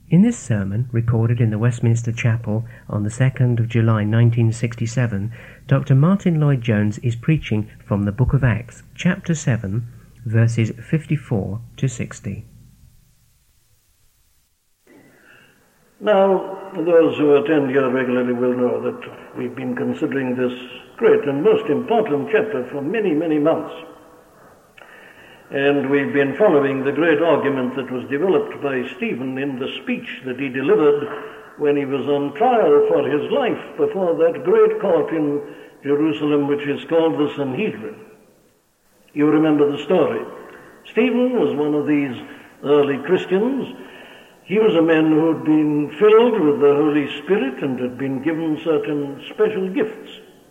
In this sermon, recorded in the Westminster Chapel on the 2nd of July 1967, Dr. Martyn Lloyd-Jones is preaching from the Book of Acts, chapter 7, verses 54 to 60. Now, those who attend here regularly will know that we've been considering this great and most important chapter for many, many months. And we've been following the great argument that was developed by Stephen in the speech that he delivered when he was on trial for his life before that great court in Jerusalem, which is called the Sanhedrin. You remember the story. Stephen was one of these early Christians. He was a man who had been filled with the Holy Spirit and had been given certain special gifts.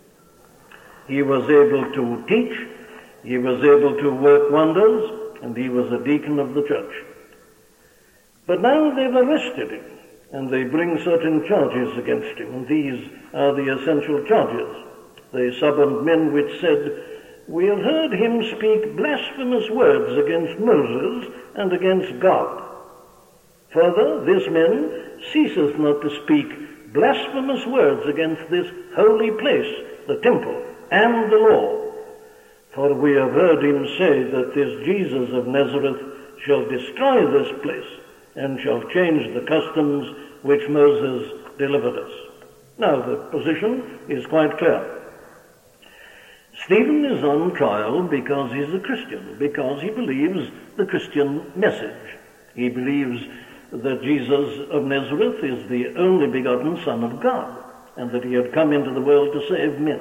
He was able to teach, he was able to work wonders, and he was a deacon of the church. But now they've arrested him, and they bring certain charges against him, and these are the essential charges. They summoned men which said, "We have heard him speak blasphemous words against Moses and against God. Further, this man ceases not to speak blasphemous words against this holy place, the temple, and the law. For we have heard him say that this Jesus of Nazareth shall destroy this place and shall change the customs which Moses delivered us." Now, the position is quite clear. Stephen is on trial because he's a Christian, because he believes the Christian message. He believes that Jesus of Nazareth is the only begotten Son of God, and that he had come into the world to save men.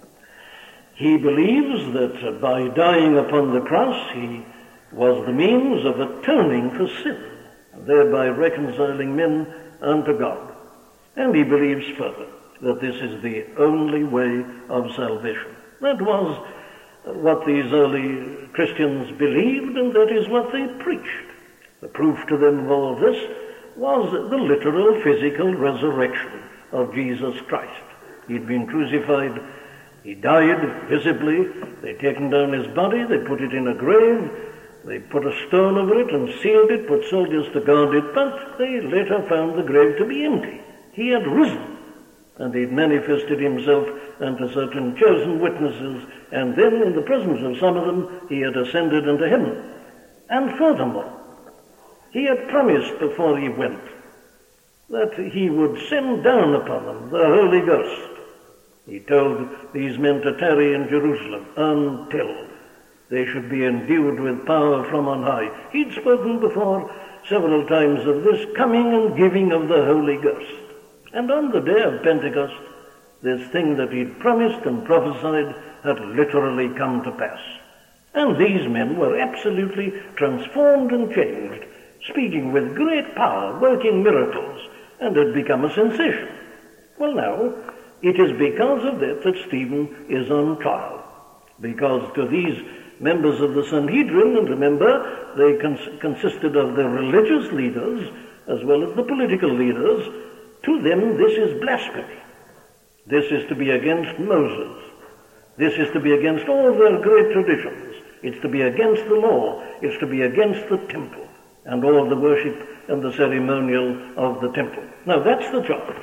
He believes that by dying upon the cross, he was the means of atoning for sin, thereby reconciling men unto God. And he believes further that this is the only way of salvation. That was what these early Christians believed, and that is what they preached. The proof to them of all this was the literal physical resurrection of Jesus Christ. He'd been crucified, he died visibly, they'd taken down his body, they put it in a grave, they put a stone over it and sealed it, put soldiers to guard it, but they later found the grave to be empty. He had risen, and he'd manifested himself unto certain chosen witnesses, and then in the presence of some of them he had ascended into heaven. And furthermore, he had promised before he went that he would send down upon them the Holy Ghost. He told these men to tarry in Jerusalem until they should be endued with power from on high. He'd spoken before several times of this coming and giving of the Holy Ghost. And on the day of Pentecost, this thing that he'd promised and prophesied had literally come to pass. And these men were absolutely transformed and changed, speaking with great power, working miracles, and had become a sensation. Well, now, it is because of that that Stephen is on trial. Because to these members of the Sanhedrin, and remember, they consisted of the religious leaders as well as the political leaders, to them this is blasphemy. This is to be against Moses. This is to be against all their great traditions. It's to be against the law. It's to be against the temple and all the worship and the ceremonial of the temple. Now, that's the charge.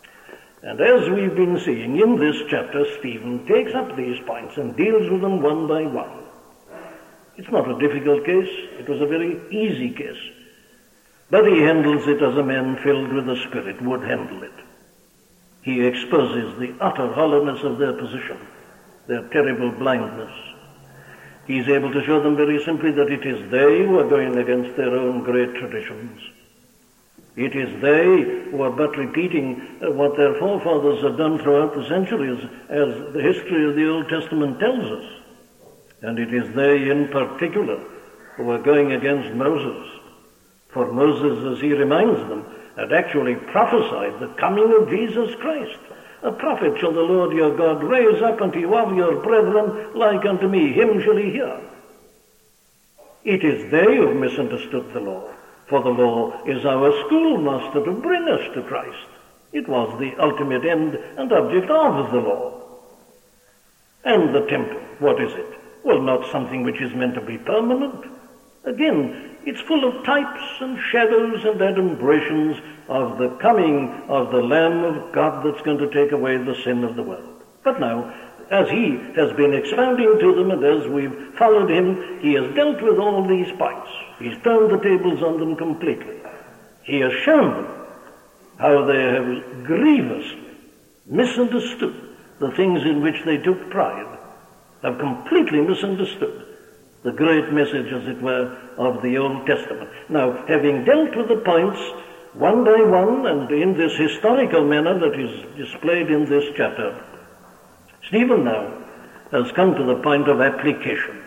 And as we've been seeing in this chapter, Stephen takes up these points and deals with them one by one. It's not a difficult case. It was a very easy case. But he handles it as a man filled with the Spirit would handle it. He exposes the utter hollowness of their position, their terrible blindness. He's able to show them very simply that it is they who are going against their own great traditions. It is they who are but repeating what their forefathers have done throughout the centuries, as the history of the Old Testament tells us. And it is they in particular who are going against Moses. For Moses, as he reminds them, had actually prophesied the coming of Jesus Christ. "A prophet shall the Lord your God raise up unto you of your brethren, like unto me, him shall ye hear." It is they who have misunderstood the law, for the law is our schoolmaster to bring us to Christ. It was the ultimate end and object of the law. And the temple, what is it? Well, not something which is meant to be permanent. Again, It's full of types and shadows and adumbrations of the coming of the Lamb of God that's going to take away the sin of the world. But now, as he has been expounding to them and as we've followed him, he has dealt with all these points. He's turned the tables on them completely. He has shown them how they have grievously misunderstood the things in which they took pride, have completely misunderstood the great message, as it were, of the Old Testament. Now, having dealt with the points one by one and in this historical manner that is displayed in this chapter, Stephen now has come to the point of application.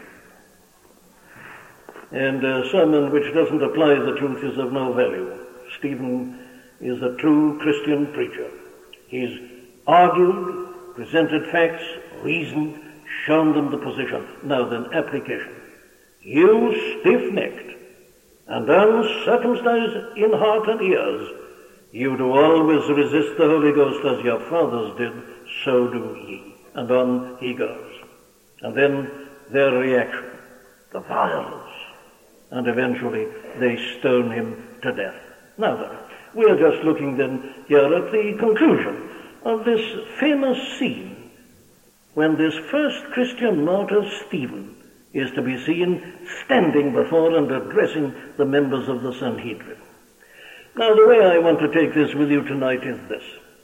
And a sermon which doesn't apply the truth is of no value. Stephen is a true Christian preacher. He's argued, presented facts, reasoned, shown them the position. Now then, application. You stiff-necked and uncircumcised in heart and ears, you do always resist the Holy Ghost as your fathers did, so do ye. And on he goes. And then their reaction, the violence, and eventually they stone him to death. Now then, we are just looking then here at the conclusion of this famous scene when this first Christian martyr, Stephen, is to be seen standing before and addressing the members of the Sanhedrin. Now, the way I want to take this with you tonight is this.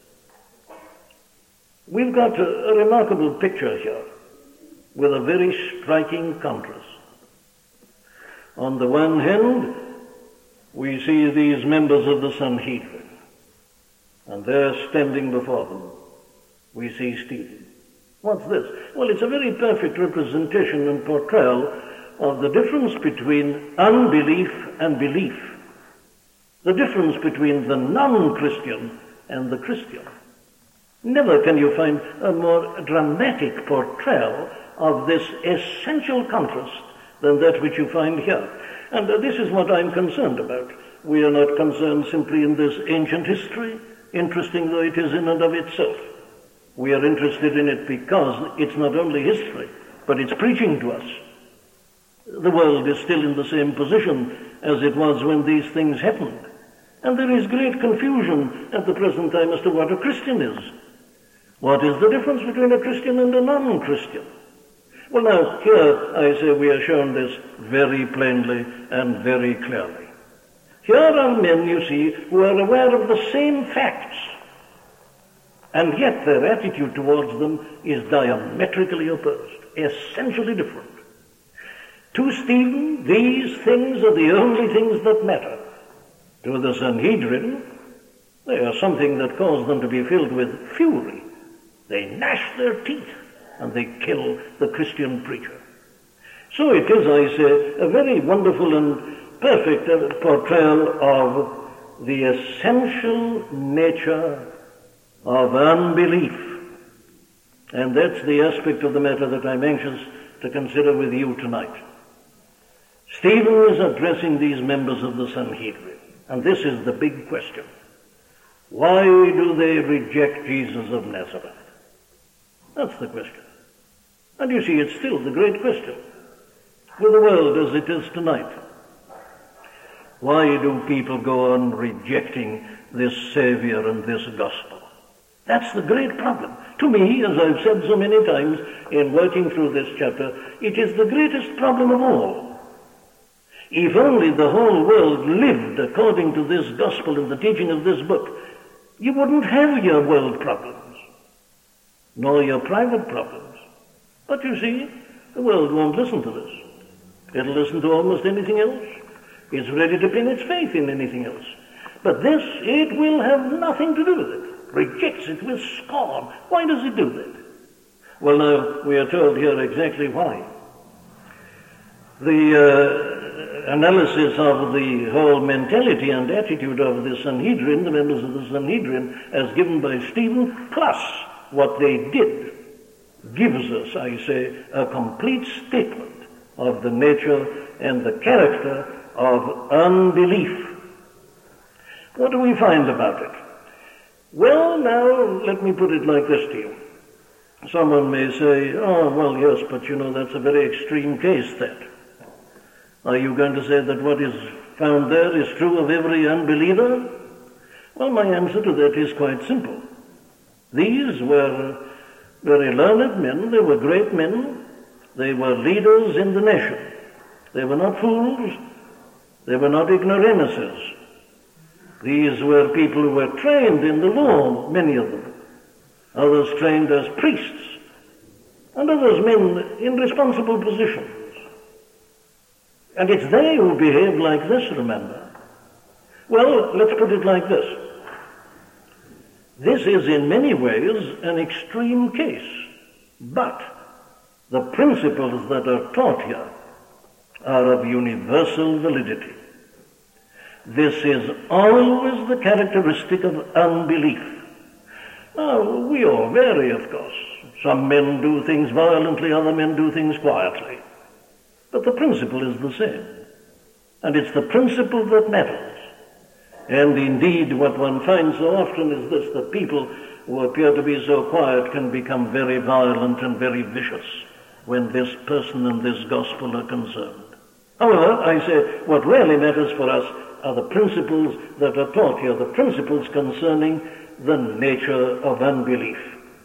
We've got a remarkable picture here with a very striking contrast. On the one hand, we see these members of the Sanhedrin, and there standing before them, we see Stephen. What's this? Well, it's a very perfect representation and portrayal of the difference between unbelief and belief, the difference between the non-Christian and the Christian. Never can you find a more dramatic portrayal of this essential contrast than that which you find here. And this is what I'm concerned about. We are not concerned simply in this ancient history, interesting though it is in and of itself. We are interested in it because it's not only history, but it's preaching to us. The world is still in the same position as it was when these things happened. And there is great confusion at the present time as to what a Christian is. What is the difference between a Christian and a non-Christian? Well, now, here I say we are shown this very plainly and very clearly. Here are men, you see, who are aware of the same facts, and yet their attitude towards them is diametrically opposed, essentially different. To Stephen, these things are the only things that matter. To the Sanhedrin, they are something that caused them to be filled with fury. They gnash their teeth and they kill the Christian preacher. So it is, I say, a very wonderful and perfect portrayal of the essential nature of unbelief. And that's the aspect of the matter that I'm anxious to consider with you tonight. Stephen is addressing these members of the Sanhedrin, and this is the big question. Why do they reject Jesus of Nazareth? That's the question. And you see, it's still the great question with the world as it is tonight. Why do people go on rejecting this Savior and this gospel? That's the great problem. To me, as I've said so many times in working through this chapter, it is the greatest problem of all. If only the whole world lived according to this gospel and the teaching of this book, you wouldn't have your world problems, nor your private problems. But you see, the world won't listen to this. It'll listen to almost anything else. It's ready to pin its faith in anything else. But this, it will have nothing to do with it. Rejects it with scorn. Why does it do that? Well, now, we are told here exactly why. The analysis of the whole mentality and attitude of the Sanhedrin, the members of the Sanhedrin, as given by Stephen, plus what they did, gives us, I say, a complete statement of the nature and the character of unbelief. What do we find about it? Well, now, let me put it like this to you. Someone may say, oh, well, yes, but you know, that's a very extreme case, that. Are you going to say that what is found there is true of every unbeliever? Well, my answer to that is quite simple. These were very learned men, they were great men, they were leaders in the nation. They were not fools, they were not ignoramuses. These were people who were trained in the law, many of them. Others trained as priests, and others men in responsible positions. And it's they who behave like this, remember. Well, let's put it like this. This is in many ways an extreme case, but the principles that are taught here are of universal validity. This is always the characteristic of unbelief. Now, we all vary, of course. Some men do things violently, other men do things quietly. But the principle is the same. And it's the principle that matters. And indeed, what one finds so often is this, that people who appear to be so quiet can become very violent and very vicious when this person and this gospel are concerned. However, I say, what really matters for us are the principles that are taught here, the principles concerning the nature of unbelief.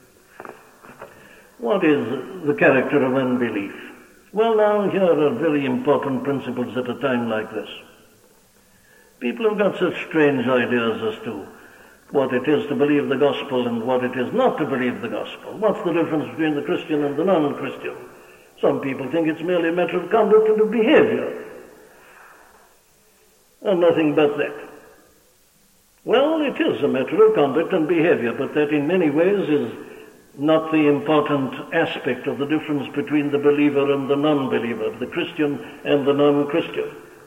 What is the character of unbelief? Well, now, here are very important principles at a time like this. People have got such strange ideas as to what it is to believe the gospel and what it is not to believe the gospel. What's the difference between the Christian and the non-Christian? Some people think it's merely a matter of conduct and of behavior, and nothing but that. Well, it is a matter of conduct and behavior, but that in many ways is not the important aspect of the difference between the believer and the non-believer, the Christian and the non-Christian.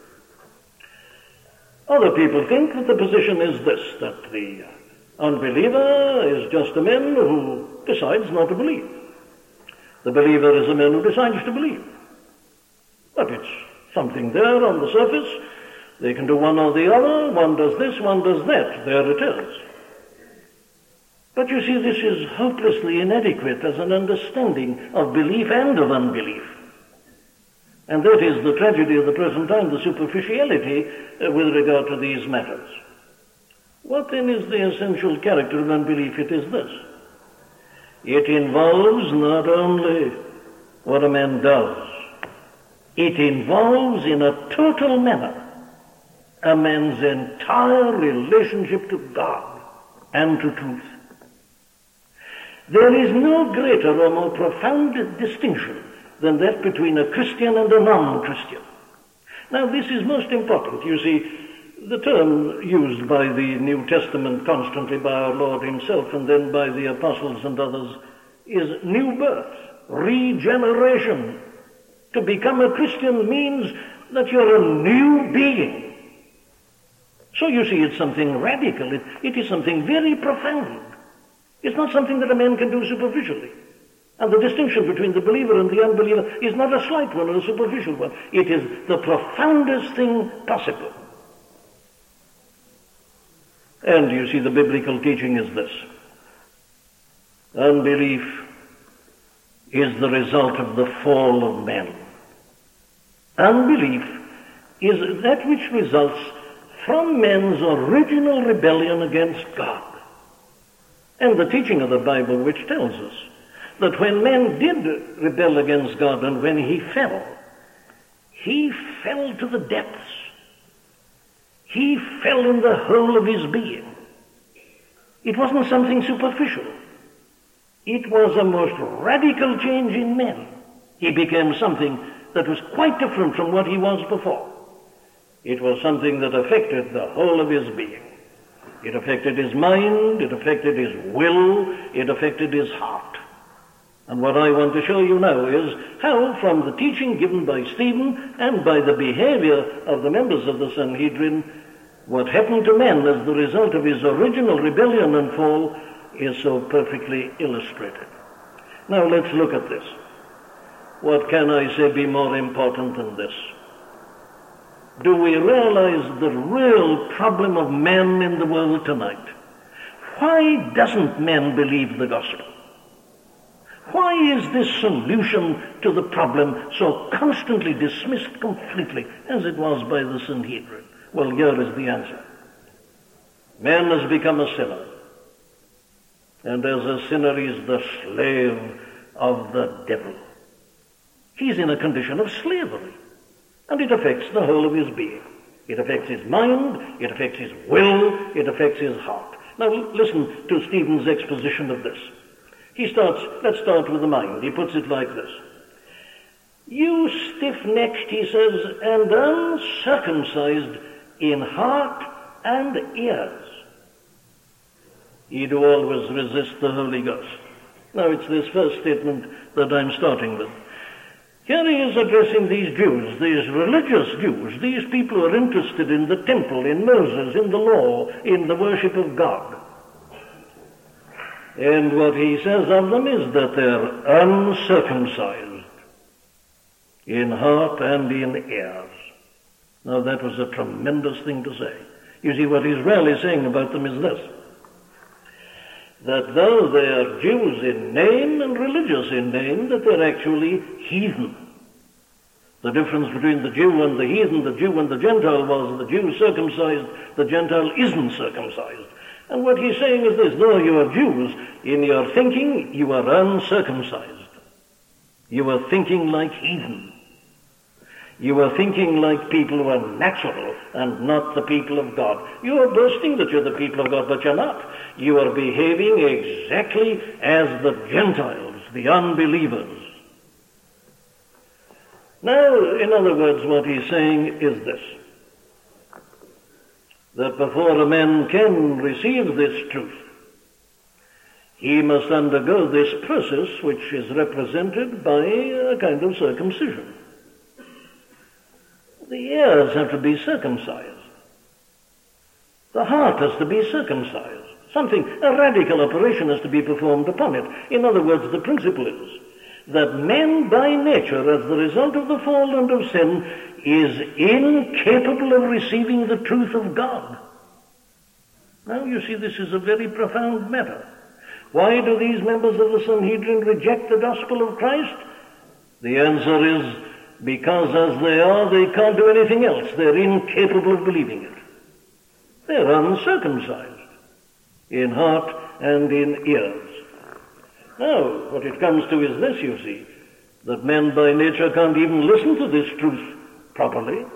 Other people think that the position is this, that the unbeliever is just a man who decides not to believe. The believer is a man who decides to believe. But it's something there on the surface. They can do one or the other. One does this, one does that. There it is. But you see, this is hopelessly inadequate as an understanding of belief and of unbelief. And that is the tragedy of the present time, the superficiality with regard to these matters. What then is the essential character of unbelief? It is this. It involves not only what a man does, it involves in a total manner a man's entire relationship to God and to truth. There is no greater or more profound distinction than that between a Christian and a non-Christian. Now, this is most important. You see, the term used by the New Testament constantly by our Lord himself and then by the apostles and others is new birth, regeneration. To become a Christian means that you're a new being. So you see, it's something radical. It is something very profound. It's not something that a man can do superficially. And the distinction between the believer and the unbeliever is not a slight one or a superficial one. It is the profoundest thing possible. And you see, the biblical teaching is this. Unbelief is the result of the fall of man. Unbelief is that which results from man's original rebellion against God. And the teaching of the Bible which tells us that when man did rebel against God and when he fell to the depths. He fell in the whole of his being. It wasn't something superficial. It was a most radical change in man. He became something that was quite different from what he was before. It was something that affected the whole of his being. It affected his mind, it affected his will, it affected his heart. And what I want to show you now is how, from the teaching given by Stephen and by the behavior of the members of the Sanhedrin, what happened to man as the result of his original rebellion and fall is so perfectly illustrated. Now let's look at this. What can I say be more important than this? Do we realize the real problem of man in the world tonight? Why doesn't man believe the gospel? Why is this solution to the problem so constantly dismissed completely, as it was by the Sanhedrin? Well, here is the answer. Man has become a sinner, and as a sinner he is the slave of the devil. He's in a condition of slavery, and it affects the whole of his being. It affects his mind, it affects his will, it affects his heart. Now listen to Stephen's exposition of this. Let's start with the mind. He puts it like this. You stiff-necked, he says, and uncircumcised in heart and ears, ye do always resist the Holy Ghost. Now it's this first statement that I'm starting with. Here he is addressing these Jews, these religious Jews, these people who are interested in the temple, in Moses, in the law, in the worship of God. And what he says of them is that they're uncircumcised in heart and in ears. Now that was a tremendous thing to say. You see, what he's really saying about them is this, that though they are Jews in name and religious in name, that they're actually heathen. The difference between the Jew and the heathen, the Jew and the Gentile, was the Jew circumcised, the Gentile isn't circumcised. And what he's saying is this, though you are Jews, in your thinking you are uncircumcised. You are thinking like heathen. You are thinking like people who are natural and not the people of God. You are boasting that you're the people of God, but you're not. You are behaving exactly as the Gentiles, the unbelievers. Now, in other words, what he's saying is this, that before a man can receive this truth, he must undergo this process which is represented by a kind of circumcision. The ears have to be circumcised. The heart has to be circumcised. A radical operation has to be performed upon it. In other words, the principle is that man by nature, as the result of the fall and of sin, is incapable of receiving the truth of God. Now you see, this is a very profound matter. Why do these members of the Sanhedrin reject the gospel of Christ? The answer is because as they are, they can't do anything else. They're incapable of believing it. They're uncircumcised in heart and in ears. Now, what it comes to is this, you see, that man by nature can't even listen to this truth properly.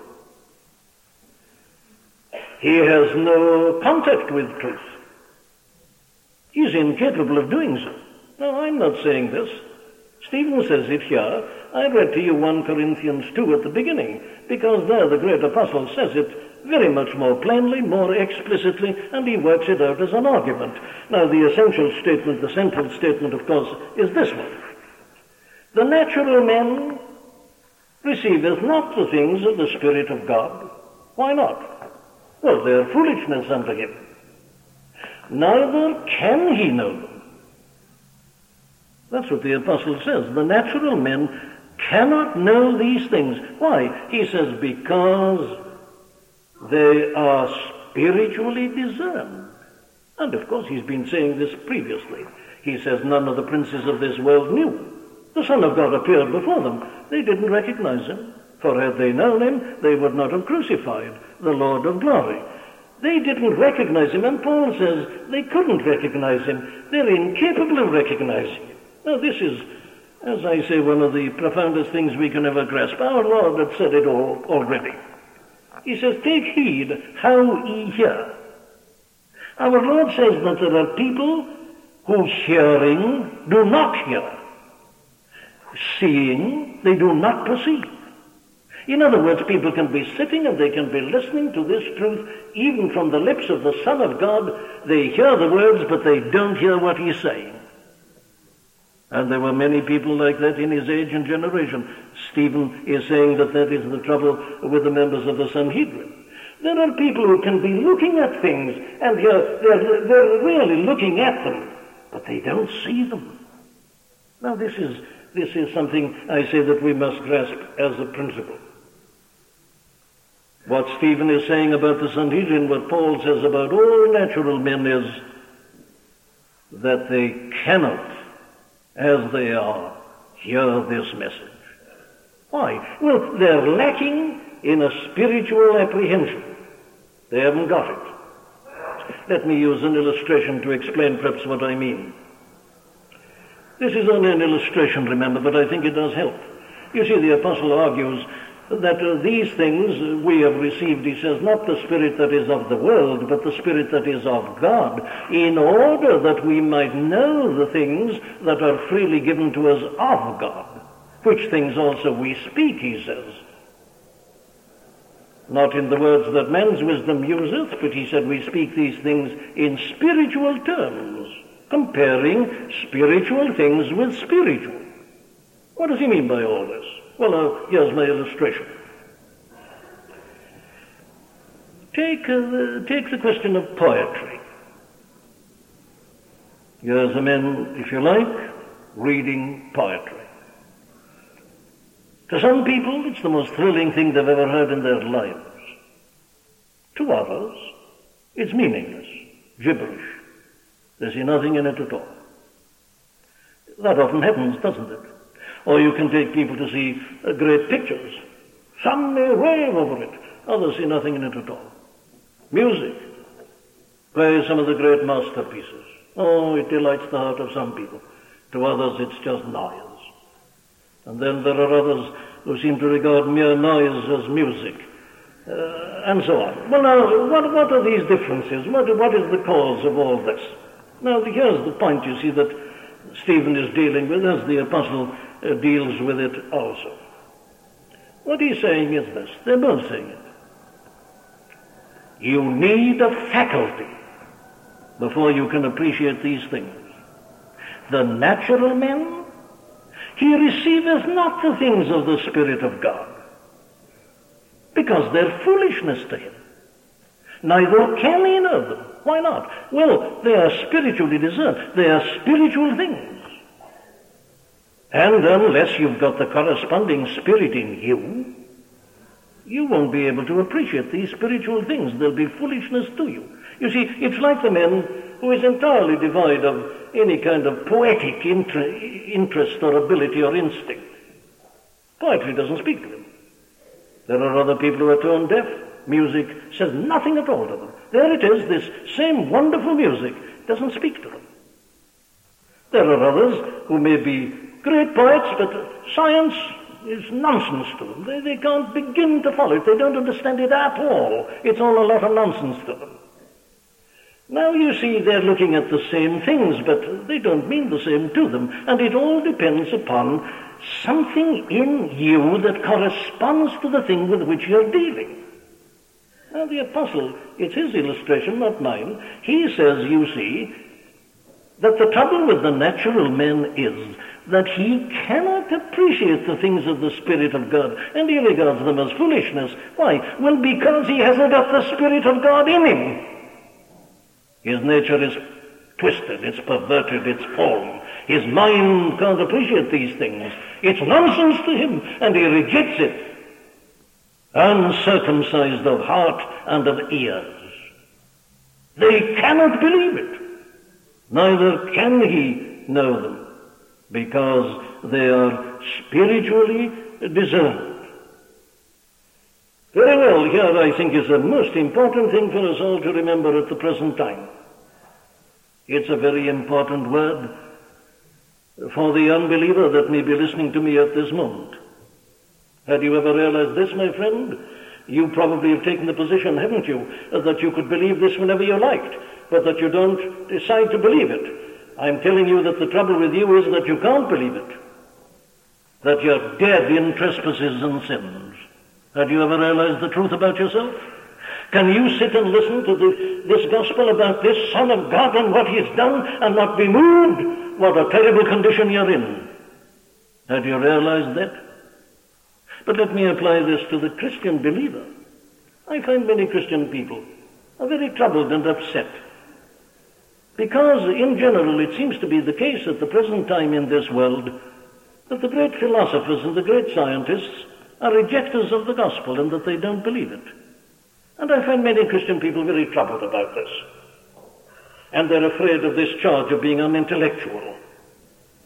He has no contact with truth. He's incapable of doing so. Now, I'm not saying this. Stephen says it here. I read to you 1 Corinthians 2 at the beginning, because there the great apostle says it very much more plainly, more explicitly, and he works it out as an argument. Now, the essential statement, the central statement, of course, is this one. The natural man receiveth not the things of the Spirit of God. Why not? Well, they are foolishness unto him. Neither can he know them. That's what the apostle says. The natural man cannot know these things. Why? He says, because they are spiritually discerned. And of course he's been saying this previously. He says none of the princes of this world knew. The Son of God appeared before them. They didn't recognize him. For had they known him, they would not have crucified the Lord of glory. They didn't recognize him, and Paul says they couldn't recognize him. They're incapable of recognizing him. Now this is, as I say, one of the profoundest things we can ever grasp. Our Lord had said it all already. He says, take heed how ye hear. Our Lord says that there are people who hearing do not hear. Seeing, they do not perceive. In other words, people can be sitting and they can be listening to this truth even from the lips of the Son of God. They hear the words, but they don't hear what he's saying. And there were many people like that in his age and generation. Stephen is saying that that is the trouble with the members of the Sanhedrin. There are people who can be looking at things, and they're really looking at them, but they don't see them. Now this is something I say that we must grasp as a principle. What Stephen is saying about the Sanhedrin, what Paul says about all natural men, is that they cannot as they are, hear this message. Why? Well, they're lacking in a spiritual apprehension. They haven't got it. Let me use an illustration to explain perhaps what I mean. This is only an illustration, remember, but I think it does help. You see, the apostle argues that these things we have received, he says, not the spirit that is of the world, but the spirit that is of God, in order that we might know the things that are freely given to us of God, which things also we speak, he says. Not in the words that man's wisdom useth, but he said we speak these things in spiritual terms, comparing spiritual things with spiritual. What does he mean by all this? Well, here's my illustration. Take the question of poetry. Here's a man, if you like, reading poetry. To some people, it's the most thrilling thing they've ever heard in their lives. To others, it's meaningless, gibberish. They see nothing in it at all. That often happens, doesn't it? Or you can take people to see great pictures. Some may rave over it, others see nothing in it at all. Music. Play some of the great masterpieces. Oh, it delights the heart of some people. To others, it's just noise. And then there are others who seem to regard mere noise as music, and so on. Well, now, what are these differences? What is the cause of all this? Now, here's the point, you see, that Stephen is dealing with, as the apostle deals with it also. What he's saying is this. They're both saying it. You need a faculty before you can appreciate these things. The natural man, he receiveth not the things of the Spirit of God, because they're foolishness to him. Neither can he know them. Why not? Well, they are spiritually discerned. They are spiritual things. And unless you've got the corresponding spirit in you, you won't be able to appreciate these spiritual things. They'll be foolishness to you. You see, it's like the man who is entirely devoid of any kind of poetic interest or ability or instinct. Poetry doesn't speak to him. There are other people who are tone deaf. Music says nothing at all to them. There it is, this same wonderful music doesn't speak to them. There are others who may be great poets, but science is nonsense to them. They can't begin to follow it. They don't understand it at all. It's all a lot of nonsense to them. Now you see, they're looking at the same things, but they don't mean the same to them. And it all depends upon something in you that corresponds to the thing with which you're dealing. Now the apostle, it's his illustration, not mine. He says, you see, that the trouble with the natural man is that he cannot appreciate the things of the Spirit of God, and he regards them as foolishness. Why? Well, because he hasn't got the Spirit of God in him. His nature is twisted, it's perverted, it's fallen. His mind can't appreciate these things. It's nonsense to him, and he rejects it. Uncircumcised of heart and of ears. They cannot believe it. Neither can he know them, because they are spiritually discerned. Very well, here I think is the most important thing for us all to remember at the present time. It's a very important word for the unbeliever that may be listening to me at this moment. Had you ever realized this, my friend? You probably have taken the position, haven't you, that you could believe this whenever you liked, but that you don't decide to believe it. I'm telling you that the trouble with you is that you can't believe it, that you're dead in trespasses and sins. Have you ever realized the truth about yourself? Can you sit and listen to this gospel about this Son of God and what he's done and not be moved? What a terrible condition you're in. Have you realized that? But let me apply this to the Christian believer. I find many Christian people are very troubled and upset, because in general it seems to be the case at the present time in this world that the great philosophers and the great scientists are rejectors of the gospel and that they don't believe it. And I find many Christian people very troubled about this. And they're afraid of this charge of being unintellectual.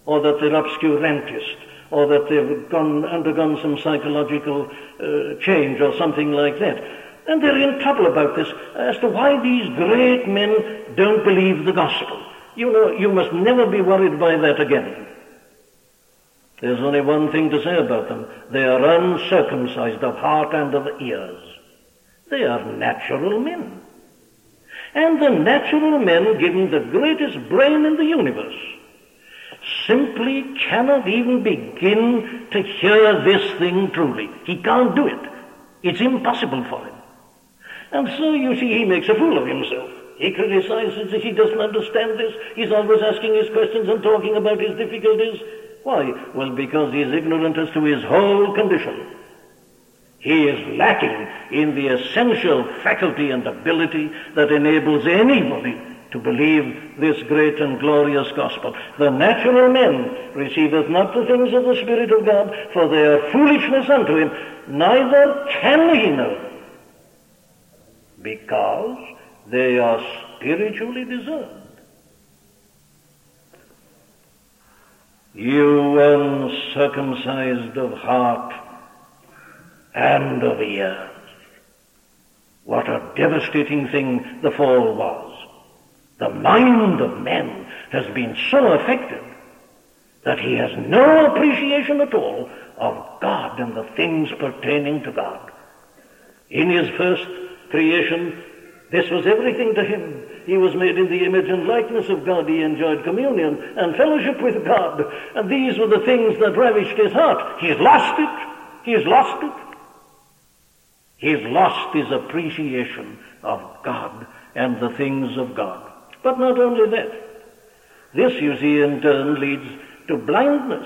or that they're obscurantist, or that they've undergone some psychological change or something like that. And they're in trouble about this as to why these great men don't believe the gospel. You know, you must never be worried by that again. There's only one thing to say about them. They are uncircumcised of heart and of ears. They are natural men. And the natural men, given the greatest brain in the universe, simply cannot even begin to hear this thing truly. He can't do it. It's impossible for him. And so, you see, he makes a fool of himself. He criticizes that he doesn't understand this. He's always asking his questions and talking about his difficulties. Why? Well, because he is ignorant as to his whole condition. He is lacking in the essential faculty and ability that enables anybody to believe this great and glorious gospel. The natural man receiveth not the things of the Spirit of God, for they are foolishness unto him, neither can he know, because they are spiritually discerned. You uncircumcised of heart and of ears. What a devastating thing the fall was. The mind of man has been so affected that he has no appreciation at all of God and the things pertaining to God. In his first creation, this was everything to him. He was made in the image and likeness of God. He enjoyed communion and fellowship with God. And these were the things that ravished his heart. He's lost it. He's lost it. He's lost his appreciation of God and the things of God. But not only that. This, you see, in turn leads to blindness.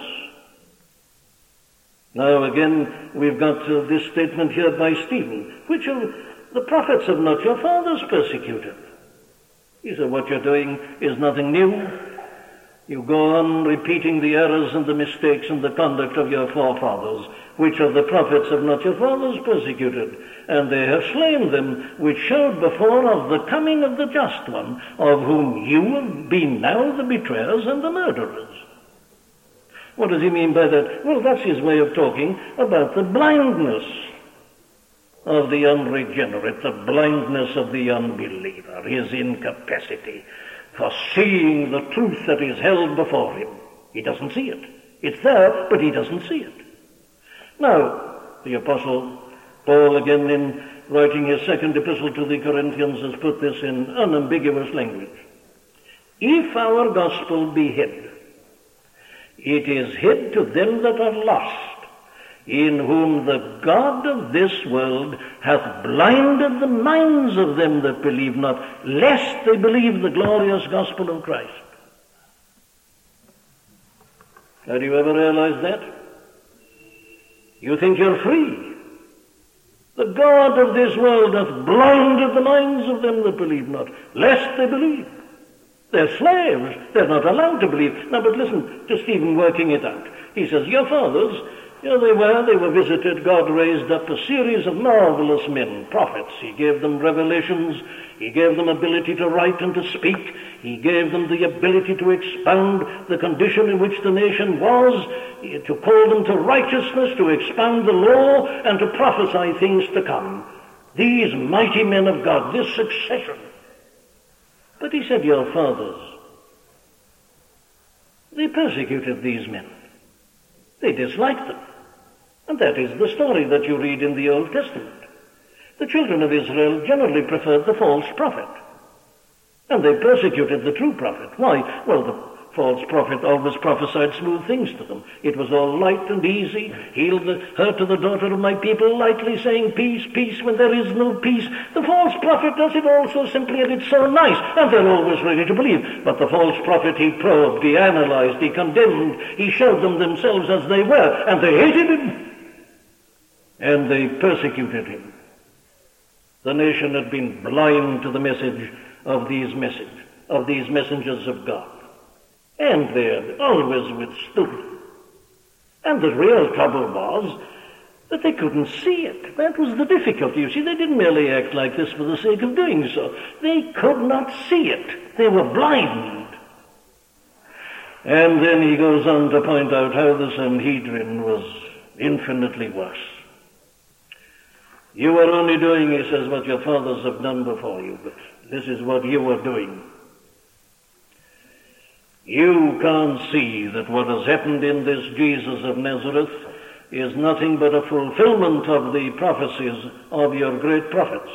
Now again, we've got this statement here by Stephen. Which of the prophets have not your fathers persecuted? He said, what you're doing is nothing new. You go on repeating the errors and the mistakes and the conduct of your forefathers. Which of the prophets have not your fathers persecuted? And they have slain them, which showed before of the coming of the just one, of whom you have been now the betrayers and the murderers. What does he mean by that? Well, that's his way of talking about the blindness of the unregenerate, the blindness of the unbeliever, his incapacity for seeing the truth that is held before him. He doesn't see it. It's there, but he doesn't see it. Now, the Apostle Paul, again in writing his second epistle to the Corinthians, has put this in unambiguous language. If our gospel be hid, it is hid to them that are lost, in whom the God of this world hath blinded the minds of them that believe not, lest they believe the glorious gospel of Christ. Have you ever realized that? You think you're free. The God of this world hath blinded the minds of them that believe not, lest they believe. They're slaves. They're not allowed to believe. Now, but listen to Stephen working it out. He says, your fathers, here they were visited. God raised up a series of marvelous men, prophets. He gave them revelations. He gave them ability to write and to speak. He gave them the ability to expound the condition in which the nation was, to call them to righteousness, to expound the law, and to prophesy things to come. These mighty men of God, this succession. But he said, your fathers, they persecuted these men. They disliked them. And that is the story that you read in the Old Testament. The children of Israel generally preferred the false prophet. And they persecuted the true prophet. Why? Well, the false prophet always prophesied smooth things to them. It was all light and easy. Heal the hurt of the daughter of my people, lightly saying peace, peace, when there is no peace. The false prophet does it also simply, and it's so nice, and they're always ready to believe. But the false prophet, he probed, he analyzed, he condemned, he showed them themselves as they were, and they hated him. And they persecuted him. The nation had been blind to the message of these messengers of God. And they had always withstood. And the real trouble was that they couldn't see it. That was the difficulty. You see, they didn't merely act like this for the sake of doing so. They could not see it. They were blind. And then he goes on to point out how the Sanhedrin was infinitely worse. You are only doing, he says, what your fathers have done before you, but this is what you are doing. You can't see that what has happened in this Jesus of Nazareth is nothing but a fulfillment of the prophecies of your great prophets.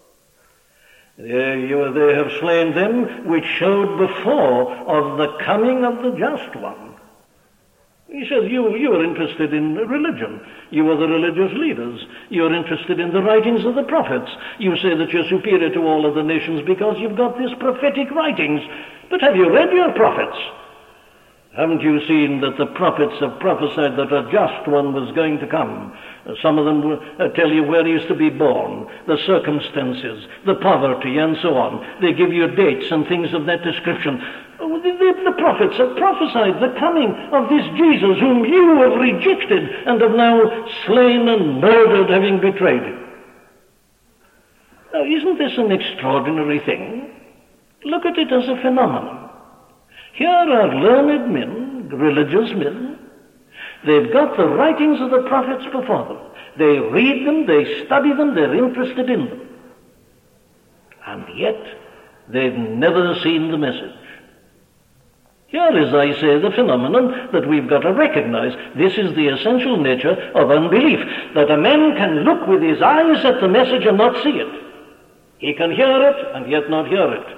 They have slain them which showed before of the coming of the just one. He says, you are interested in religion. You are the religious leaders. You are interested in the writings of the prophets. You say that you're superior to all other nations because you've got these prophetic writings. But have you read your prophets? Haven't you seen that the prophets have prophesied that a just one was going to come? Some of them will tell you where he is to be born, the circumstances, the poverty, and so on. They give you dates and things of that description. The prophets have prophesied the coming of this Jesus whom you have rejected and have now slain and murdered, having betrayed him. Now, isn't this an extraordinary thing? Look at it as a phenomenon. Here are learned men, religious men. They've got the writings of the prophets before them. They read them, they study them, they're interested in them. And yet, they've never seen the message. Here is, I say, the phenomenon that we've got to recognize. This is the essential nature of unbelief, that a man can look with his eyes at the message and not see it. He can hear it and yet not hear it.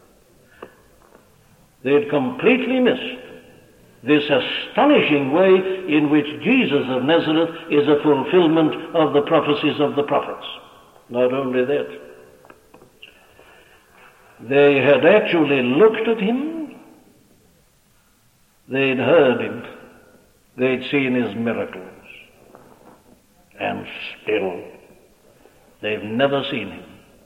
They'd completely missed this astonishing way in which Jesus of Nazareth is a fulfillment of the prophecies of the prophets. Not only that, they had actually looked at him, they'd heard him, they'd seen his miracles, and still they've never seen him.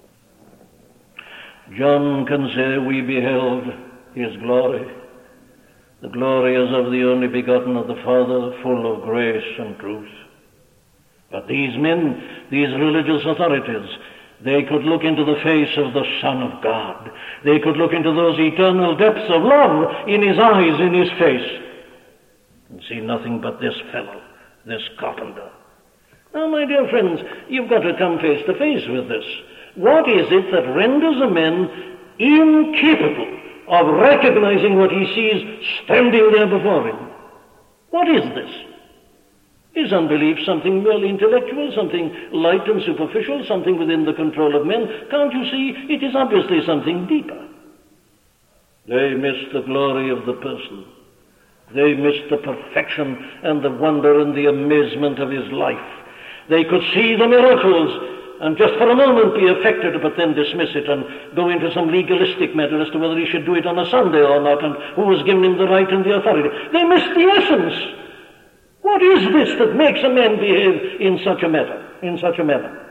John can say, we beheld his glory. The glory is of the only begotten of the Father, full of grace and truth. But these men, these religious authorities, they could look into the face of the Son of God. They could look into those eternal depths of love in his eyes, in his face, and see nothing but this fellow, this carpenter. Now, my dear friends, you've got to come face to face with this. What is it that renders a man incapable of recognizing what he sees standing there before him? What is this? Is unbelief something merely intellectual, something light and superficial, something within the control of men? Can't you see? It is obviously something deeper. They missed the glory of the person. They missed the perfection and the wonder and the amazement of his life. They could see the miracles and just for a moment be affected, but then dismiss it and go into some legalistic matter as to whether he should do it on a Sunday or not, and who has given him the right and the authority. They missed the essence. What is this that makes a man behave in such a manner?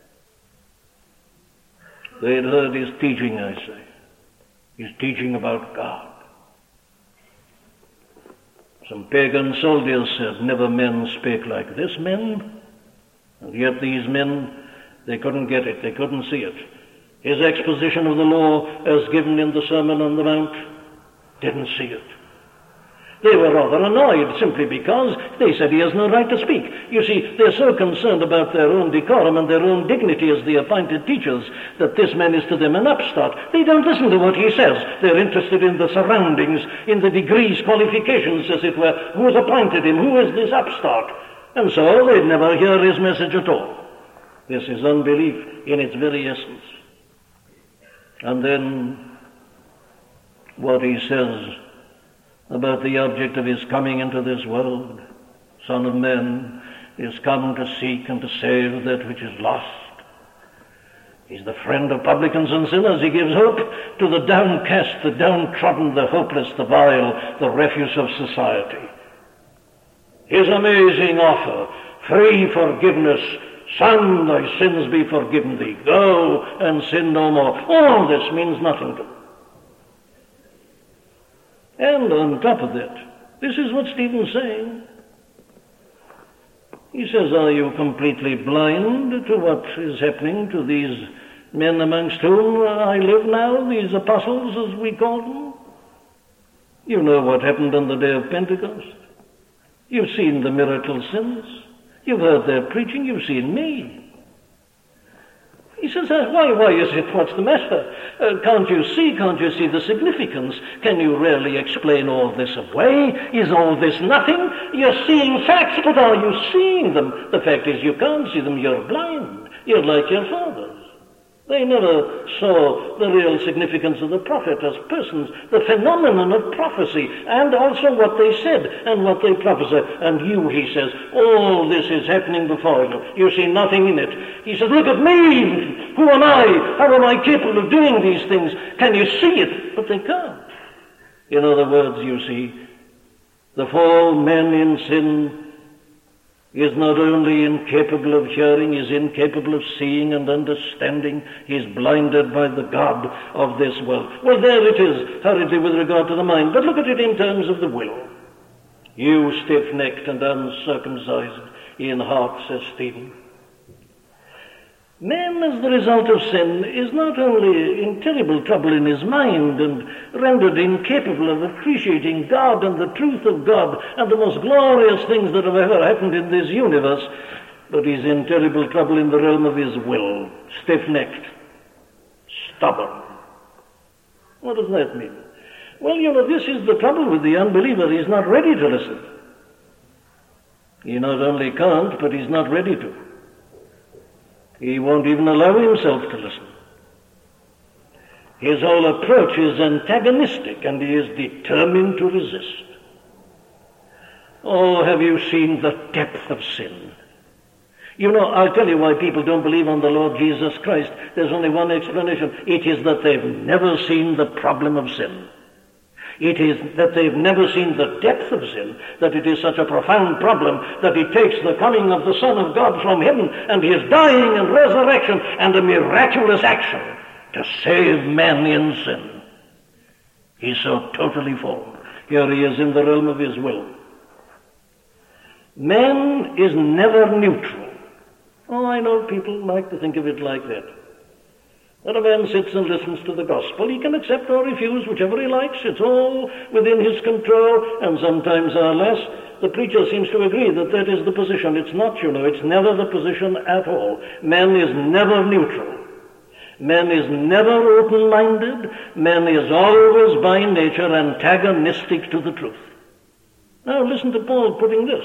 They had heard his teaching, I say. His teaching about God. Some pagan soldiers said, never men spake like this men. And yet these men, they couldn't get it, they couldn't see it. His exposition of the law as given in the Sermon on the Mount, didn't see it. They were rather annoyed simply because they said he has no right to speak. You see, they're so concerned about their own decorum and their own dignity as the appointed teachers that this man is to them an upstart. They don't listen to what he says. They're interested in the surroundings, in the degrees, qualifications, as it were. Who has appointed him? Who is this upstart? And so they'd never hear his message at all. This is unbelief in its very essence. And then what he says about the object of his coming into this world, Son of Man is come to seek and to save that which is lost. He's the friend of publicans and sinners. He gives hope to the downcast, the downtrodden, the hopeless, the vile, the refuse of society. His amazing offer, free forgiveness. Son, thy sins be forgiven thee. Go and sin no more. All this means nothing to them. And on top of that, this is what Stephen's saying. He says, are you completely blind to what is happening to these men amongst whom I live now, these apostles as we call them? You know what happened on the day of Pentecost. You've seen the miracle since. You've heard their preaching. You've seen me. He says, why is it? What's the matter? Can't you see? Can't you see the significance? Can you really explain all this away? Is all this nothing? You're seeing facts, but are you seeing them? The fact is you can't see them. You're blind. You're like your fathers. They never saw the real significance of the prophet as persons, the phenomenon of prophecy, and also what they said and what they prophesied. And you, he says, all this is happening before you. You see nothing in it. He says, look at me. Who am I? How am I capable of doing these things? Can you see it? But they can't. In other words, you see, the fallen man in sin is not only incapable of hearing, is incapable of seeing and understanding. He is blinded by the God of this world. Well, there it is, hurriedly with regard to the mind. But look at it in terms of the will. You stiff-necked and uncircumcised in heart, says Stephen. Man, as the result of sin, is not only in terrible trouble in his mind and rendered incapable of appreciating God and the truth of God and the most glorious things that have ever happened in this universe, but he's in terrible trouble in the realm of his will, stiff-necked, stubborn. What does that mean? Well, you know, this is the trouble with the unbeliever. He's not ready to listen. He not only can't, but he's not ready to. He won't even allow himself to listen. His whole approach is antagonistic, and he is determined to resist. Oh, have you seen the depth of sin? You know, I'll tell you why people don't believe on the Lord Jesus Christ. There's only one explanation. It is that they've never seen the problem of sin. It is that they've never seen the depth of sin, that it is such a profound problem that it takes the coming of the Son of God from heaven and his dying and resurrection and a miraculous action to save man in sin. He's so totally fallen. Here he is in the realm of his will. Man is never neutral. Oh, I know people like to think of it like that. When a man sits and listens to the gospel, he can accept or refuse whichever he likes. It's all within his control, and sometimes, alas, the preacher seems to agree that that is the position. It's not, you know, it's never the position at all. Man is never neutral. Man is never open-minded. Man is always by nature antagonistic to the truth. Now listen to Paul putting this.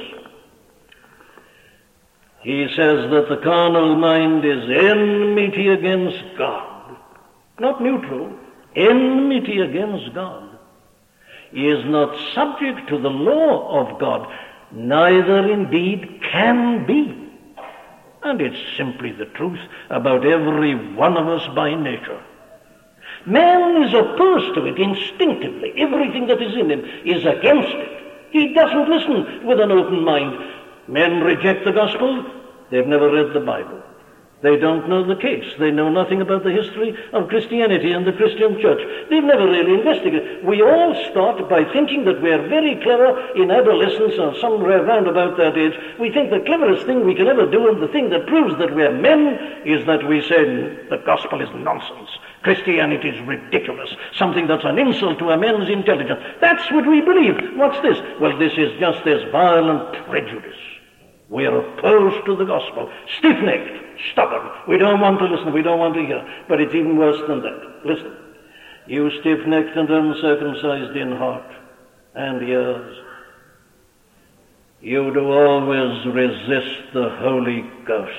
He says that the carnal mind is enmity against God. Not neutral, enmity against God. He is not subject to the law of God, neither indeed can be. And it's simply the truth about every one of us by nature. Man is opposed to it instinctively. Everything that is in him is against it. He doesn't listen with an open mind. Men reject the gospel. They've never read the Bible. They don't know the case. They know nothing about the history of Christianity and the Christian church. They've never really investigated. We all start by thinking that we're very clever in adolescence or somewhere around about that age. We think the cleverest thing we can ever do, and the thing that proves that we're men, is that we say the gospel is nonsense. Christianity is ridiculous, something that's an insult to a man's intelligence. That's what we believe. What's this? Well, this is just this violent prejudice. We are opposed to the gospel, stiff-necked, stubborn. We don't want to listen, we don't want to hear. But it's even worse than that. Listen. You stiff-necked and uncircumcised in heart and ears, you do always resist the Holy Ghost.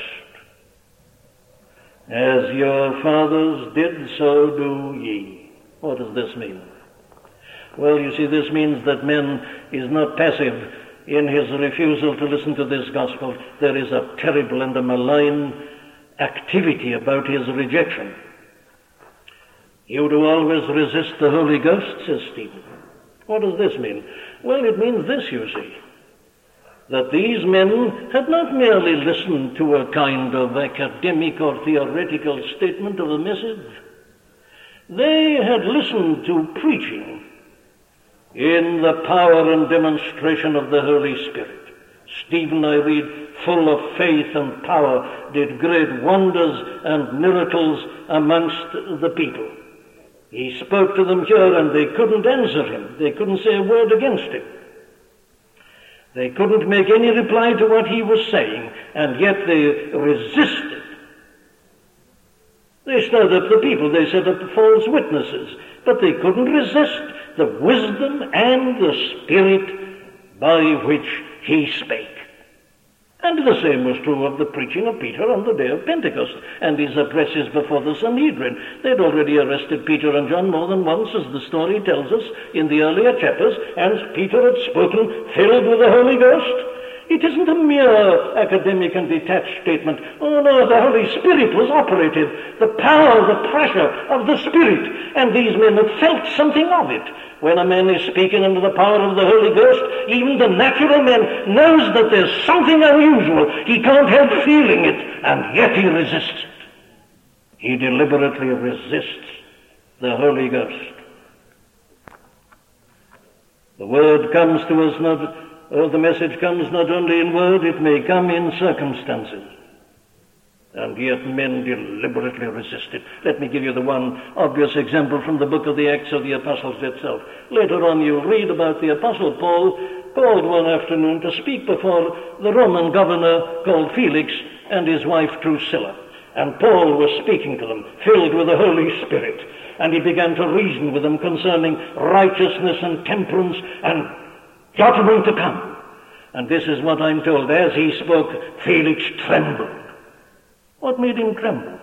As your fathers did, so do ye. What does this mean? Well, you see, this means that man is not passive in his refusal to listen to this gospel. There is a terrible and a malign activity about his rejection. You do always resist the Holy Ghost, says Stephen. What does this mean? Well, it means this, you see, that these men had not merely listened to a kind of academic or theoretical statement of the message. They had listened to preaching in the power and demonstration of the Holy Spirit. Stephen, I read, full of faith and power, did great wonders and miracles amongst the people. He spoke to them here and they couldn't answer him. They couldn't say a word against him. They couldn't make any reply to what he was saying, and yet they resisted. They stirred up the people, they set up false witnesses, but they couldn't resist the wisdom and the spirit by which he spake. And the same was true of the preaching of Peter on the day of Pentecost and his addresses before the Sanhedrin. They'd already arrested Peter and John more than once, as the story tells us in the earlier chapters, and Peter had spoken filled with the Holy Ghost. It isn't a mere academic and detached statement. Oh no, the Holy Spirit was operative. The power, the pressure of the Spirit. And these men had felt something of it. When a man is speaking under the power of the Holy Ghost, even the natural man knows that there's something unusual. He can't help feeling it, and yet he resists it. He deliberately resists the Holy Ghost. The word comes to us not... the message comes not only in word, it may come in circumstances. And yet men deliberately resist it. Let me give you the one obvious example from the book of the Acts of the Apostles itself. Later on you'll read about the Apostle Paul called one afternoon to speak before the Roman governor called Felix and his wife Drusilla. And Paul was speaking to them, filled with the Holy Spirit. And he began to reason with them concerning righteousness and temperance and judgment to come. And this is what I'm told. As he spoke, Felix trembled. What made him tremble?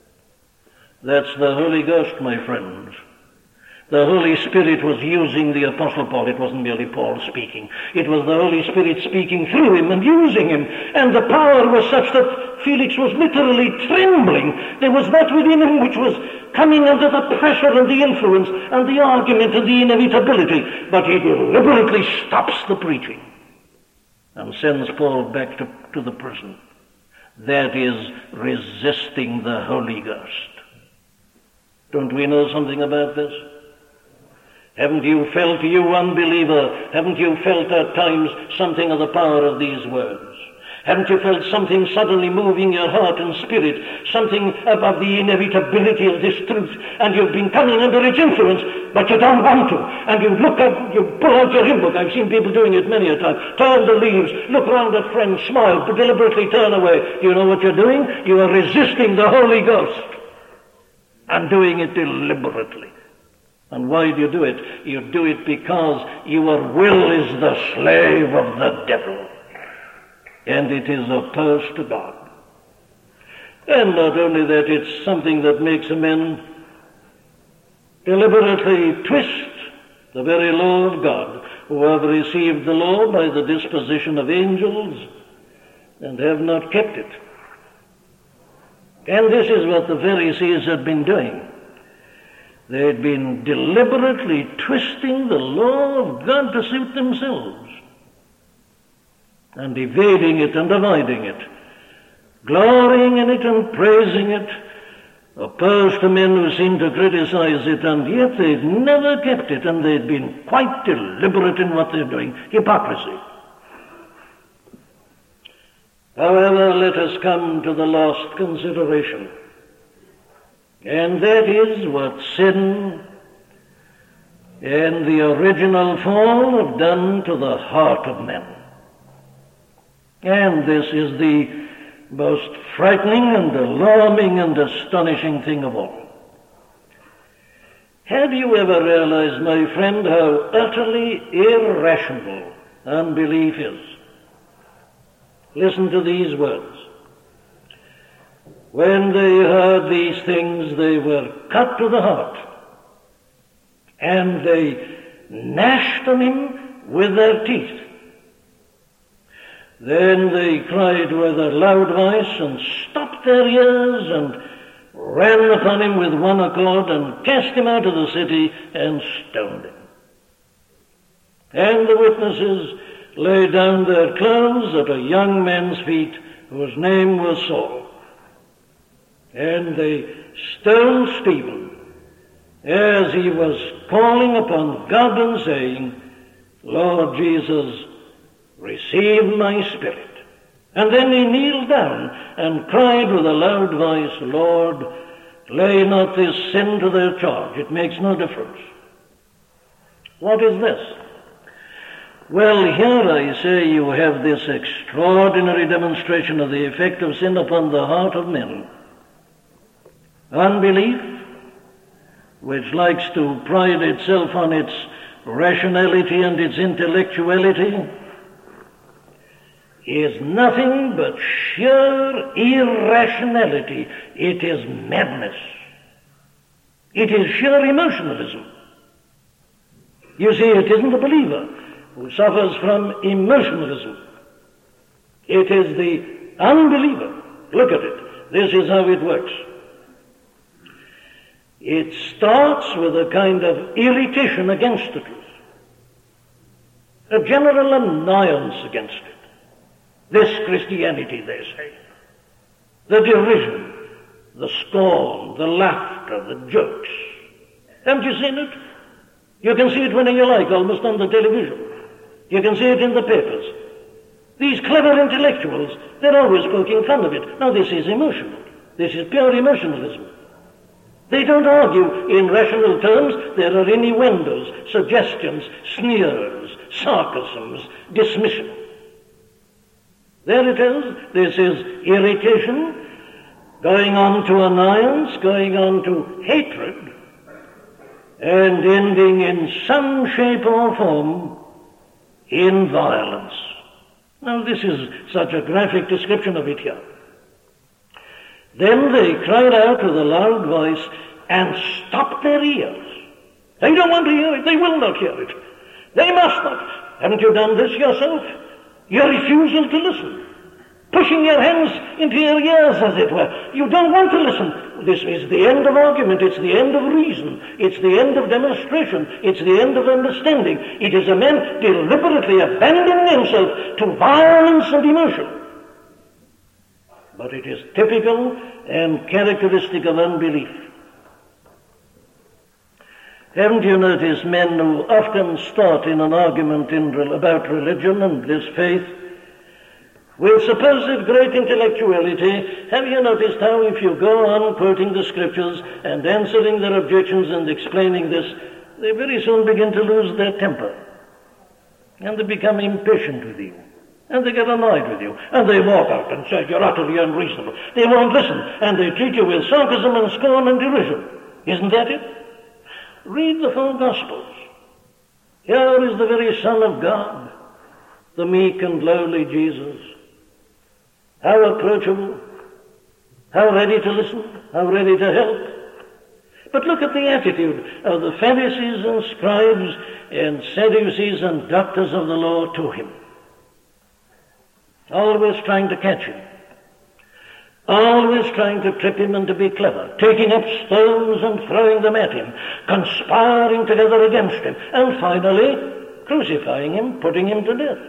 That's the Holy Ghost, my friends. The Holy Spirit was using the Apostle Paul. It wasn't merely Paul speaking. It was the Holy Spirit speaking through him and using him. And the power was such that Felix was literally trembling. There was that within him which was coming under the pressure and the influence and the argument and the inevitability. But he deliberately stops the preaching and sends Paul back to the prison. That is resisting the Holy Ghost. Don't we know something about this? Haven't you felt, you unbeliever, haven't you felt at times something of the power of these words? Haven't you felt something suddenly moving your heart and spirit, something about the inevitability of this truth, and you've been coming under its influence, but you don't want to, and you look up, you pull out your hymn book. I've seen people doing it many a time. Turn the leaves, look round at friends, smile, but deliberately turn away. You know what you're doing? You are resisting the Holy Ghost, and doing it deliberately. And why do you do it? You do it because your will is the slave of the devil. And it is opposed to God. And not only that, it's something that makes a man deliberately twist the very law of God, who have received the law by the disposition of angels and have not kept it. And this is what the Pharisees had been doing. They had been deliberately twisting the law of God to suit themselves, and evading it and avoiding it, glorying in it and praising it, opposed to men who seemed to criticize it, and yet they'd never kept it, and they'd been quite deliberate in what they're doing. Hypocrisy. However, let us come to the last consideration, and that is what sin and the original fall have done to the heart of men. And this is the most frightening and alarming and astonishing thing of all. Have you ever realized, my friend, how utterly irrational unbelief is? Listen to these words. When they heard these things, they were cut to the heart, and they gnashed on him with their teeth. Then they cried with a loud voice and stopped their ears and ran upon him with one accord and cast him out of the city and stoned him. And the witnesses laid down their clothes at a young man's feet whose name was Saul. And they stoned Stephen as he was calling upon God and saying, Lord Jesus, receive my spirit. And then he kneeled down and cried with a loud voice, Lord, Lay not this sin to their charge. It makes no difference. What is this? Well, here I say you have this extraordinary demonstration of the effect of sin upon the heart of men. Unbelief, which likes to pride itself on its rationality and its intellectuality, is nothing but sheer irrationality. It is madness. It is sheer emotionalism. You see, it isn't the believer who suffers from emotionalism. It is the unbeliever. Look at it. This is how it works. It starts with a kind of irritation against the truth, a general annoyance against it. This Christianity, they say. The derision, the scorn, the laughter, the jokes. Haven't you seen it? You can see it whenever you like, almost on the television. You can see it in the papers. These clever intellectuals, they're always poking fun of it. Now, this is emotional. This is pure emotionalism. They don't argue in rational terms. There are innuendos, suggestions, sneers, sarcasms, dismission. There it is. This is irritation, going on to annoyance, going on to hatred, and ending in some shape or form in violence. Now, this is such a graphic description of it here. Then they cried out with a loud voice and stopped their ears. They don't want to hear it. They will not hear it. They must not. Haven't you done this yourself? Your refusal to listen. Pushing your hands into your ears, as it were. You don't want to listen. This is the end of argument. It's the end of reason. It's the end of demonstration. It's the end of understanding. It is a man deliberately abandoning himself to violence and emotion. But it is typical and characteristic of unbelief. Haven't you noticed men who often start in an argument about religion and this faith with supposed great intellectuality? Have you noticed how if you go on quoting the scriptures and answering their objections and explaining this, they very soon begin to lose their temper. And they become impatient with you. And they get annoyed with you. And they walk out and say, you're utterly unreasonable. They won't listen. And they treat you with sarcasm and scorn and derision. Isn't that it? Read the four Gospels. Here is the very Son of God, the meek and lowly Jesus. How approachable, how ready to listen, how ready to help. But look at the attitude of the Pharisees and scribes and Sadducees and doctors of the law to him. Always trying to catch him. Always trying to trip him and to be clever, taking up stones and throwing them at him, conspiring together against him, and finally crucifying him, putting him to death.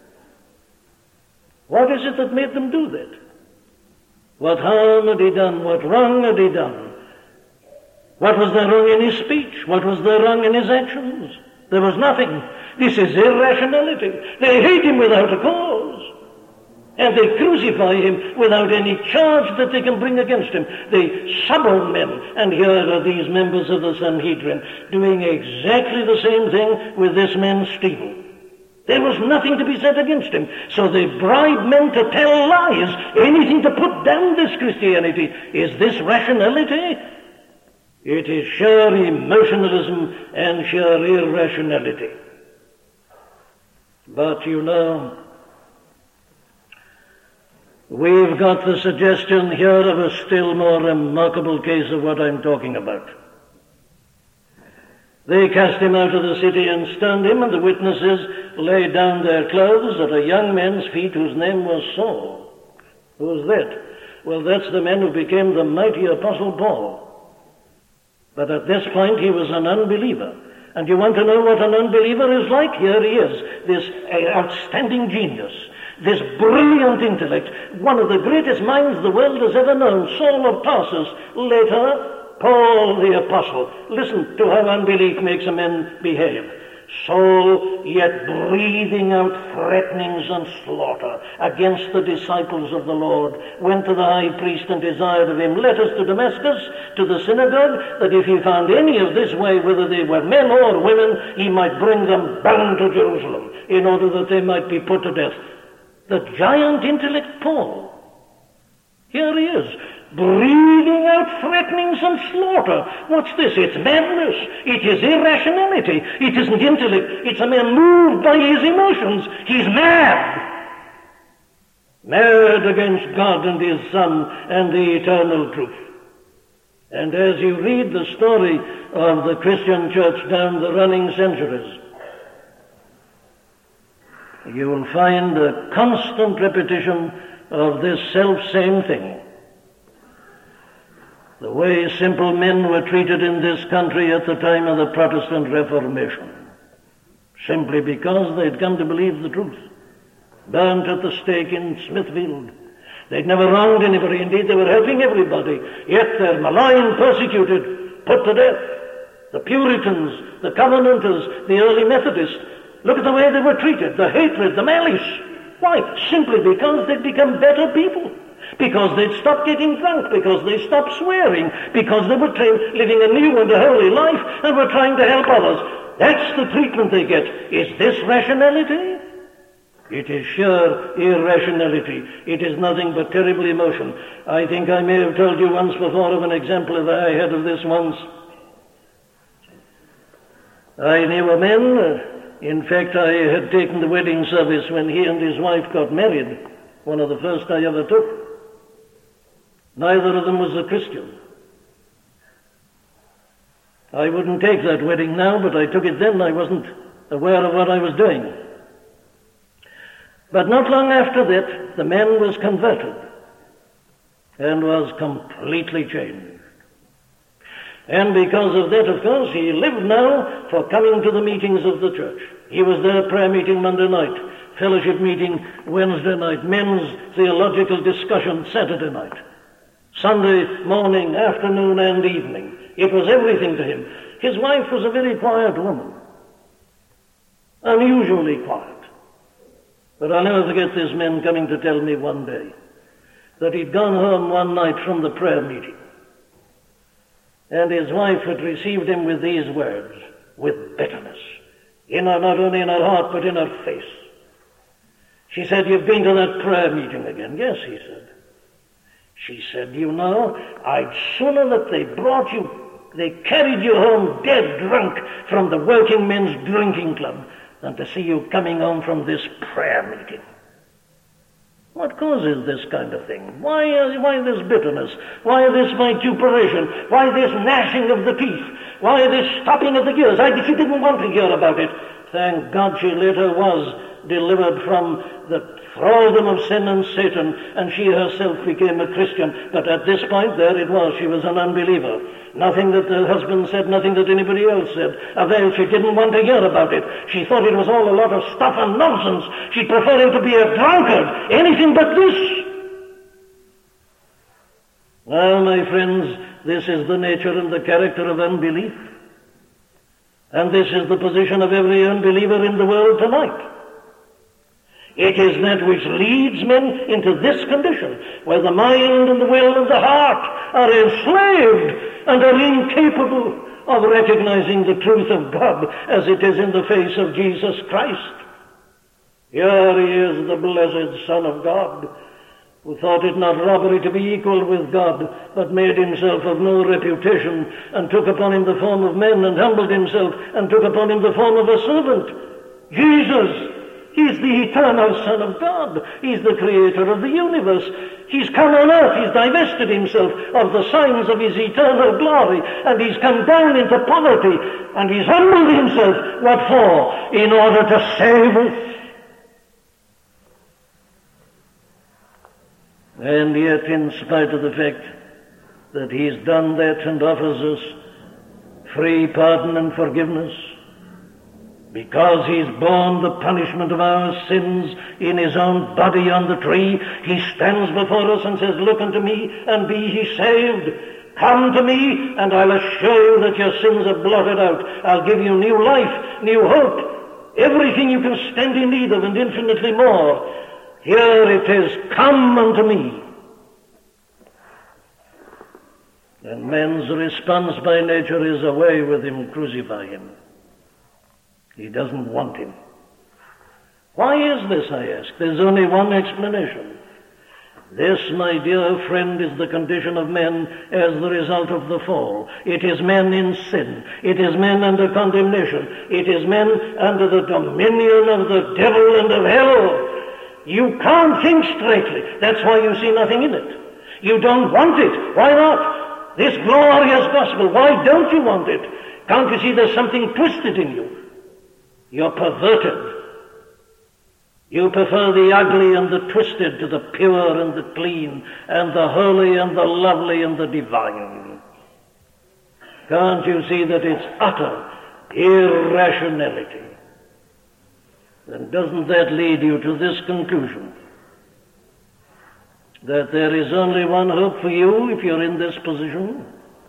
What is it that made them do that? What harm had he done? What wrong had he done? What was there wrong in his speech? What was there wrong in his actions? There was nothing. This is irrationality. They hate him without a cause. And they crucify him without any charge that they can bring against him. They suborn men. And here are these members of the Sanhedrin doing exactly the same thing with this man Stephen. There was nothing to be said against him. So they bribe men to tell lies, anything to put down this Christianity. Is this rationality? It is sheer emotionalism and sheer irrationality. But you know, we've got the suggestion here of a still more remarkable case of what I'm talking about. They cast him out of the city and stoned him, and the witnesses laid down their clothes at a young man's feet whose name was Saul. Who's that? Well, that's the man who became the mighty Apostle Paul. But at this point he was an unbeliever. And you want to know what an unbeliever is like? Here he is, this outstanding genius, this brilliant intellect, one of the greatest minds the world has ever known, Saul of Tarsus, later Paul the Apostle. Listen to how unbelief makes a man behave. so yet breathing out threatenings and slaughter against the disciples of the Lord, went to the high priest and desired of him letters to Damascus, to the synagogue, that if he found any of this way, whether they were men or women, he might bring them bound to Jerusalem, in order that they might be put to death. The giant intellect Paul, here he is, breathing out threatenings and slaughter. What's this? It's madness. It is irrationality. It isn't intellect. It's a man moved by his emotions. He's mad. Mad against God and his Son and the eternal truth. And as you read the story of the Christian church down the running centuries, you will find a constant repetition of this self-same thing. The way simple men were treated in this country at the time of the Protestant Reformation, simply because they'd come to believe the truth. Burnt at the stake in Smithfield. They'd never wronged anybody. Indeed, they were helping everybody. Yet they're maligned, persecuted, put to death. The Puritans, the Covenanters, the early Methodists. Look at the way they were treated, the hatred, the malice. Why? Simply because they'd become better people. Because they'd stopped getting drunk, because they stopped swearing, because they were living a new and a holy life and were trying to help others. That's the treatment they get. Is this rationality? It is sheer irrationality. It is nothing but terrible emotion. I think I may have told you once before of an example that I had of this once. I knew a man, in fact I had taken the wedding service when he and his wife got married, one of the first I ever took. Neither of them was a Christian. I wouldn't take that wedding now, but I took it then. I wasn't aware of what I was doing. But not long after that, the man was converted and was completely changed. And because of that, of course, he lived now for coming to the meetings of the church. He was there, prayer meeting Monday night, fellowship meeting Wednesday night, men's theological discussion Saturday night. Sunday morning, afternoon, and evening. It was everything to him. His wife was a very quiet woman. Unusually quiet. But I'll never forget this man coming to tell me one day that he'd gone home one night from the prayer meeting, and his wife had received him with these words, with bitterness, not only in her heart, but in her face. She said, "You've been to that prayer meeting again." "Yes," he said. She said, "You know, I'd sooner that they carried you home dead drunk from the working men's drinking club than to see you coming home from this prayer meeting." What causes this kind of thing? Why this bitterness? Why this vituperation? Why this gnashing of the teeth? Why this stopping of the gears? She didn't want to hear about it. Thank God she later was delivered from the thraldom of sin and Satan, and she herself became a Christian. But at this point, there it was, she was an unbeliever. Nothing that the husband said, nothing that anybody else said availed. She didn't want to hear about it. She thought it was all a lot of stuff and nonsense. She'd prefer him to be a drunkard, anything but this. Well, my friends, this is the nature and the character of unbelief. And this is the position of every unbeliever in the world tonight. It is that which leads men into this condition, where the mind and the will and the heart are enslaved and are incapable of recognizing the truth of God as it is in the face of Jesus Christ. Here he is, the blessed Son of God, who thought it not robbery to be equal with God, but made himself of no reputation, and took upon him the form of men, and humbled himself, and took upon him the form of a servant. Jesus, he's the eternal Son of God. He's the creator of the universe. He's come on earth. He's divested himself of the signs of his eternal glory, and he's come down into poverty, and he's humbled himself. What for? In order to save us. And yet, in spite of the fact that he's done that and offers us free pardon and forgiveness, because he's borne the punishment of our sins in his own body on the tree, he stands before us and says, "Look unto me and be ye saved." Come to me, and I'll assure you that your sins are blotted out. I'll give you new life, new hope, everything you can stand in need of, and infinitely more. Here it is, come unto me. And man's response by nature is, away with him, crucify him. He doesn't want him. Why is this, I ask? There's only one explanation. This, my dear friend, is the condition of men as the result of the fall. It is men in sin. It is men under condemnation. It is men under the dominion of the devil and of hell. You can't think straightly. That's why you see nothing in it. You don't want it. Why not? This glorious gospel, why don't you want it? Can't you see there's something twisted in you? You're perverted. You prefer the ugly and the twisted to the pure and the clean, and the holy and the lovely and the divine. Can't you see that it's utter irrationality? And doesn't that lead you to this conclusion? That there is only one hope for you if you're in this position?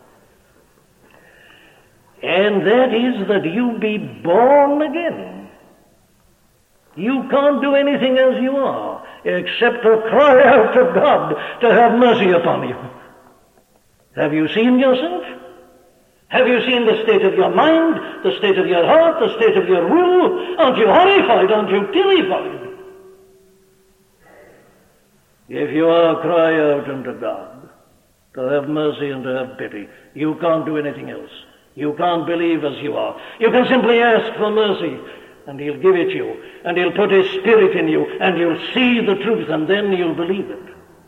And that is that you be born again. You can't do anything as you are, except to cry out to God to have mercy upon you. Have you seen yourself? Have you seen the state of your mind, the state of your heart, the state of your will? Aren't you horrified? Aren't you terrified? If you are, cry out unto God to have mercy and to have pity. You can't do anything else. You can't believe as you are. You can simply ask for mercy, and he'll give it you, and he'll put his spirit in you, and you'll see the truth, and then you'll believe it.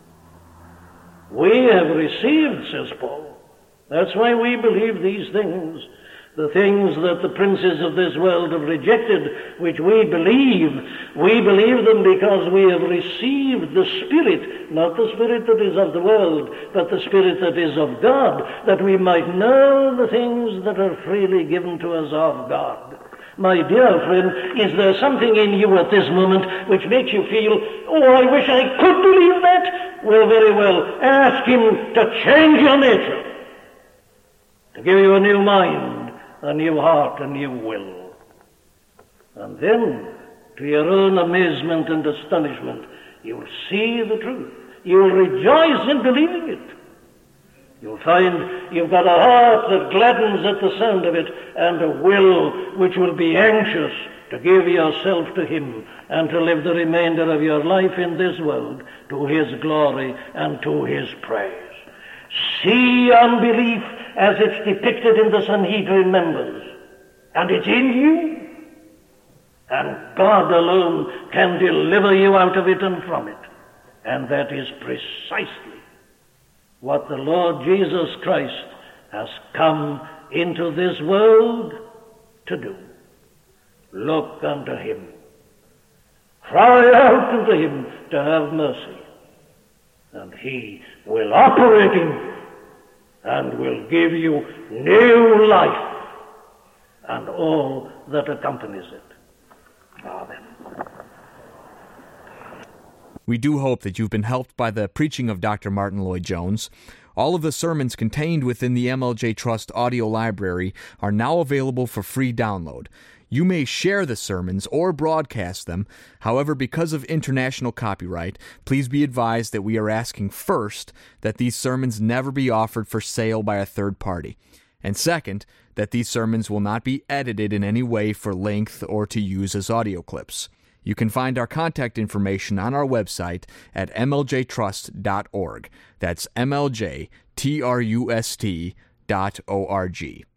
We have received, says Paul. That's why we believe these things. The things that the princes of this world have rejected, which we believe them because we have received the Spirit, not the spirit that is of the world, but the Spirit that is of God, that we might know the things that are freely given to us of God. My dear friend, is there something in you at this moment which makes you feel, oh, I wish I could believe that? Well, very well. Ask him to change your nature, to give you a new mind, a new heart, a new will. And then, to your own amazement and astonishment, you'll see the truth. You'll rejoice in believing it. You'll find you've got a heart that gladdens at the sound of it, and a will which will be anxious to give yourself to him and to live the remainder of your life in this world to his glory and to his praise. See unbelief as it's depicted in the Sanhedrin members, and it's in you, and God alone can deliver you out of it and from it. And that is precisely what the Lord Jesus Christ has come into this world to do. Look unto him. Cry out unto him to have mercy, and he will operate in you and will give you new life and all that accompanies it. Amen. We do hope that you've been helped by the preaching of Dr. Martyn Lloyd-Jones. All of the sermons contained within the MLJ Trust audio library are now available for free download. You may share the sermons or broadcast them. However, because of international copyright, please be advised that we are asking first that these sermons never be offered for sale by a third party, and second, that these sermons will not be edited in any way for length or to use as audio clips. You can find our contact information on our website at mljtrust.org. That's mljtrust.org.